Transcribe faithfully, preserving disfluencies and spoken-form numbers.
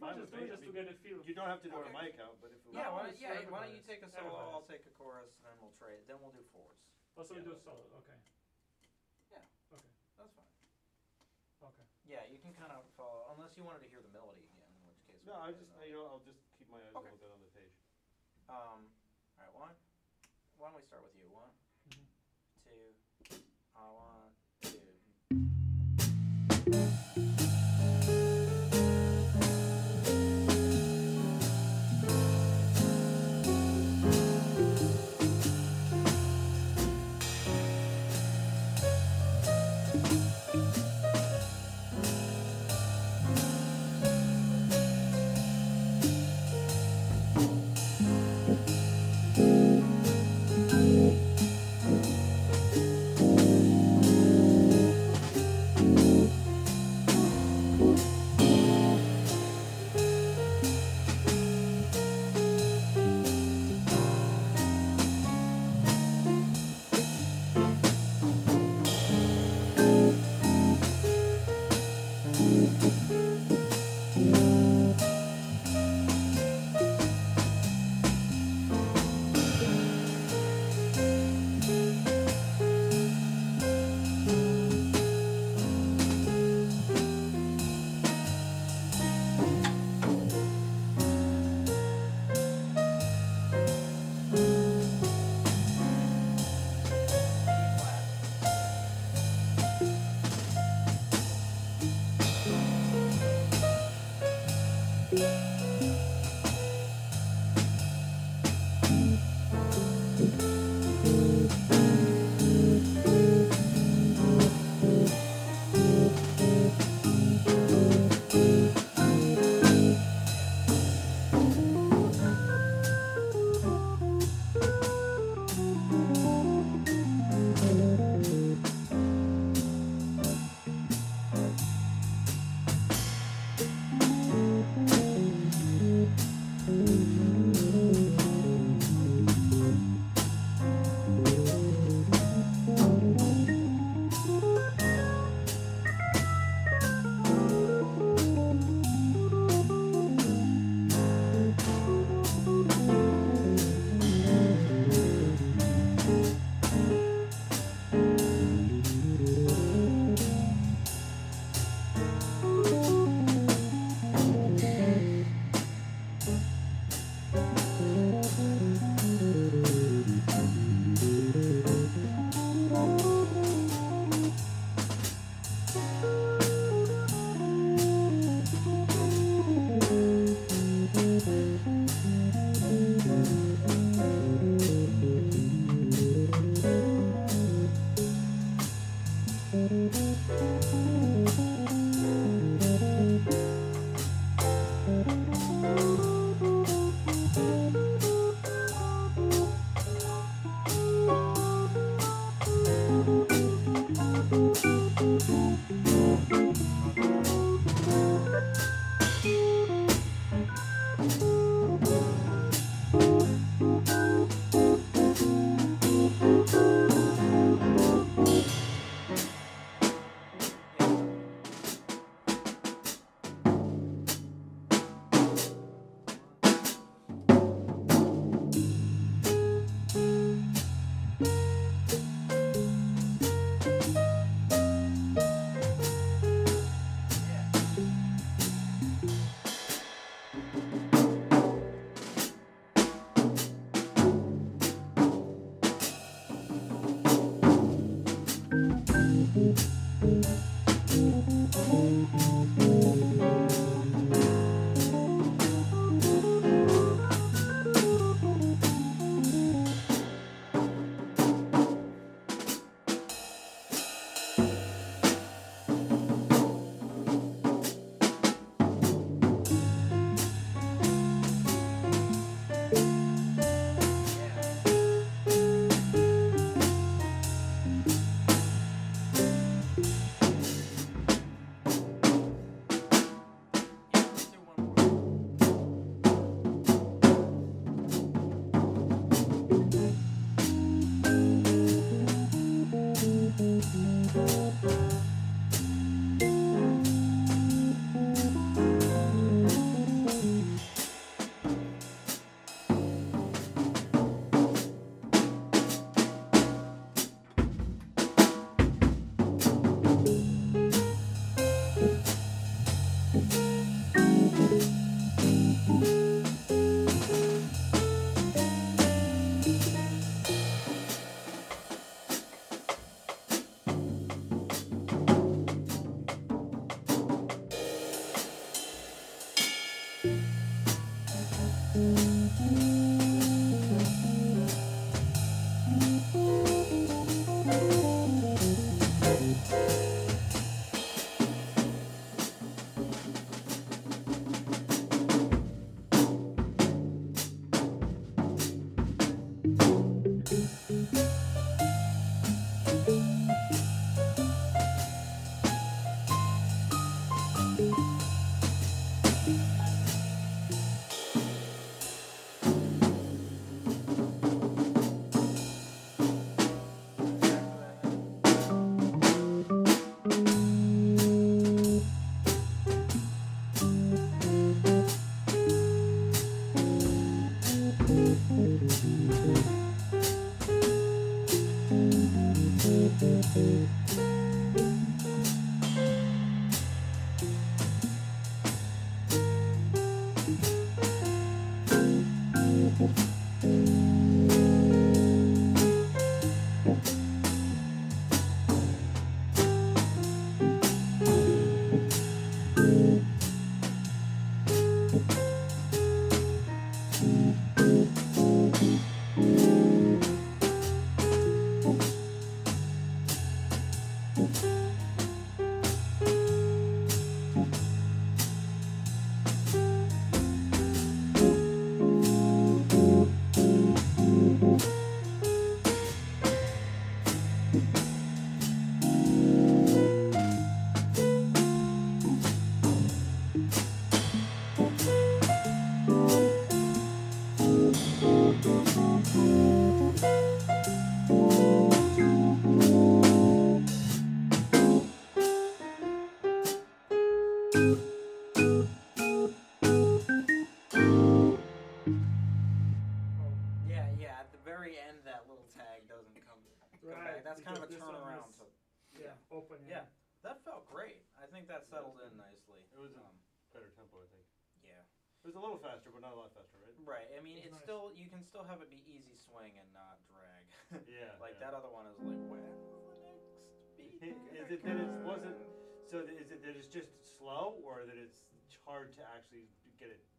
fine just with do me. it just I to mean, get a feel. You don't have to do it on Okay. my account, but if it Yeah, No, why, it's yeah. Why don't you everybody's. take a solo? I'll Everybody's. take a chorus, and then we'll trade. Then we'll do fours. Also, we Yeah, do let's do solo. it. Okay. Yeah. Okay. That's fine. Okay. Yeah, you can kind of follow, unless you wanted to hear the melody again, in which case. we No, can I play just, the you melody. know, I'll just keep my eyes a Okay. little bit on the page. Um. All right. One. Why don't we start with you? One, Mhm. two. Uh, one, two. Yeah, yeah. At the very end, that little tag doesn't come, come Right, back. That's kind of a because this one turnaround. was- So, Yeah, open. yeah, that felt great. I think that settled in nicely. It was a Um, better tempo, I think. yeah. It was a little faster, but not a lot faster, right? Right. I mean, It's it's nice. still you can still have it be easy swing and not drag. Yeah, Like yeah. that other one is like, where's the next beat? Is it that it wasn't? So th- is it that it's just slow, or that it's hard to actually get it